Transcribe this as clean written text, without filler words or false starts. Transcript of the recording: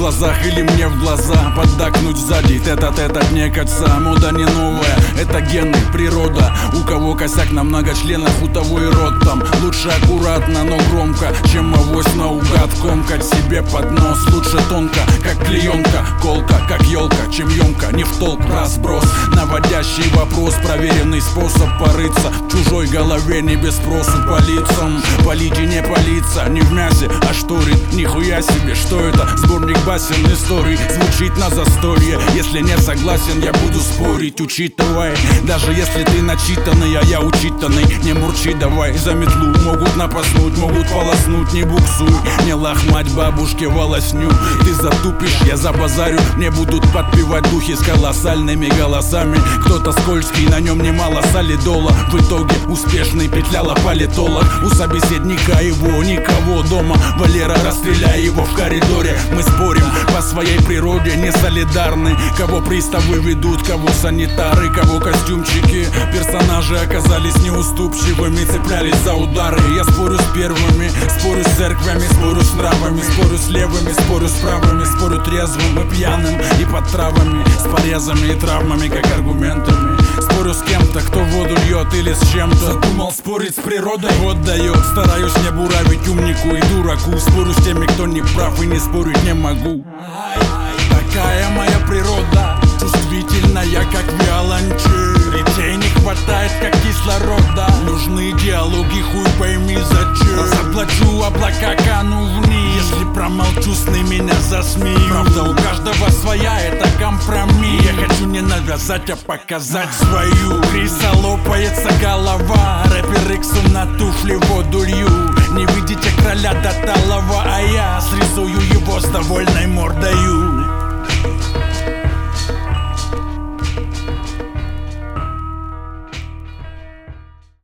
глазах или мне в глаза поддакнуть сзади, тет-а-тет от некоца. Мода не новая, это гены, природа. У кого косяк на много членов, у того и рот там. Лучше аккуратно, но громко, чем авось наугад комкать себе под нос. Лучше тонко, как клеенка, колка, как елка, чем емка, не в толк разброс. Наводящий вопрос, проверенный способ порыться в чужой голове, не без спросу по лицам. Полить и не палиться, не в мясе, а шторит. Нихуя себе, что это? Сборник басен историй, звучит на застолье. Если не согласен, я буду спорить, учитывай. Даже если ты начитанный, а я учитанный, не мурчи давай за метлу. Могут напаснуть, могут полоснуть, не буксуй. Не лохмать бабушке волосню. Ты затупишь, я забазарю. Мне будут подпевать духи с колоссальными голосами. Кто-то скользкий, на нем немало солидола. В итоге успешный петляла политолог. У собеседника его никого дома. Валера, расстреляй его в коридоре. Мы спорим по своей природе, не солидарны. Кого приставы ведут, кого санитары, кого костюмчики. Персонажи оказались неуступчивыми, цеплялись за удары. Я спорю с первыми, спорю с церквями, спорю с нравами, спорю с левыми, спорю с правыми, спорю трезвым и пьяным и под травами, с порезами и травмами, как аргументами. Спорю с кем-то, кто воду льет или с чем-то. Задумал спорить с природой, вот дает. Стараюсь не буравить умнику и дураку. Спорю с теми, кто не прав, и не спорить не могу. Такая моя природа, чувствительная, как виолончель. Речей не хватает, как кислорода. Нужны диалоги, хуй пойми зачем. Заплачу, облака кану вниз. Если промолчу, сны меня засмеют. Правда у каждого своя, это компромисс. Я хочу не навязать, а показать свою. Криса лопается голова. Рэпер Иксу на туфли воду лью. Не видите короля до талого, а я срисую его с довольной